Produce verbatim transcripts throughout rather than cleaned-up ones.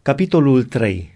Capitolul trei.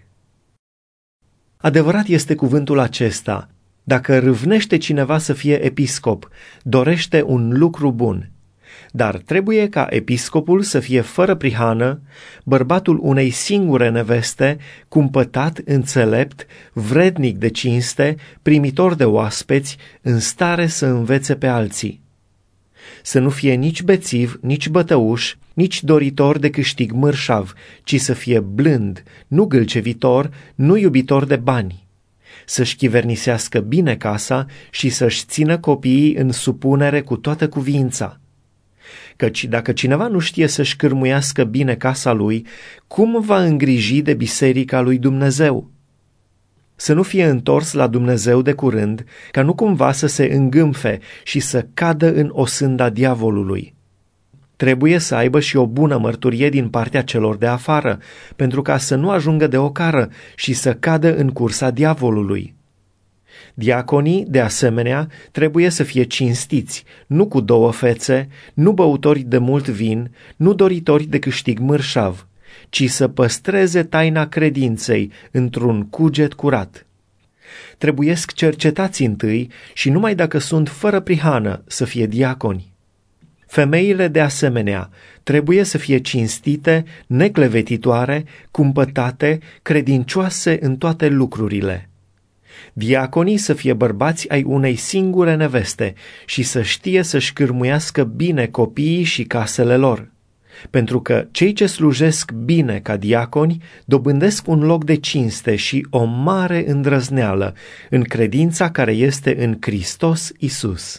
Adevărat este cuvântul acesta: dacă râvnește cineva să fie episcop, dorește un lucru bun. Dar trebuie ca episcopul să fie fără prihană, bărbatul unei singure neveste, cumpătat, înțelept, vrednic de cinste, primitor de oaspeți, în stare să învețe pe alții. Să nu fie nici bețiv, nici bătăuș, nici doritor de câștig mărșav, ci să fie blând, nu gâlcevitor, nu iubitor de bani. Să-și chivernisească bine casa și să-și țină copiii în supunere cu toată cuviința. Căci dacă cineva nu știe să-și cârmuiască bine casa lui, cum va îngriji de biserica lui Dumnezeu? Să nu fie întors la Dumnezeu de curând, ca nu cumva să se îngâmfe și să cadă în osânda diavolului. Trebuie să aibă și o bună mărturie din partea celor de afară, pentru ca să nu ajungă de ocară și să cadă în cursa diavolului. Diaconii, de asemenea, trebuie să fie cinstiți, nu cu două fețe, nu băutori de mult vin, nu doritori de câștig mărșav, ci să păstreze taina credinței într-un cuget curat. Trebuiesc cercetați întâi și numai dacă sunt fără prihană să fie diaconi. Femeile, de asemenea, trebuie să fie cinstite, neclevetitoare, cumpătate, credincioase în toate lucrurile. Diaconii să fie bărbați ai unei singure neveste și să știe să-și cârmuiască bine copiii și casele lor, pentru că cei ce slujesc bine ca diaconi dobândesc un loc de cinste și o mare îndrăzneală în credința care este în Hristos Iisus.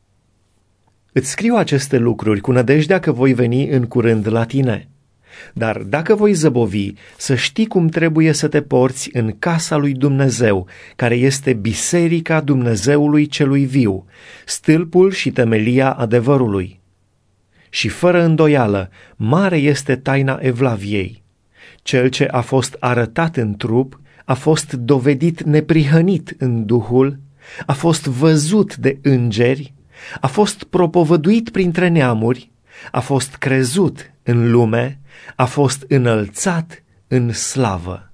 Îți scriu aceste lucruri cu nădejdea că voi veni în curând la tine. Dar dacă voi zăbovi, să știi cum trebuie să te porți în casa lui Dumnezeu, care este biserica Dumnezeului celui viu, stâlpul și temelia adevărului. Și fără îndoială, mare este taina evlaviei. Cel ce a fost arătat în trup, a fost dovedit neprihănit în Duhul, a fost văzut de îngeri, a fost propovăduit printre neamuri, a fost crezut în lume, a fost înălțat în slavă.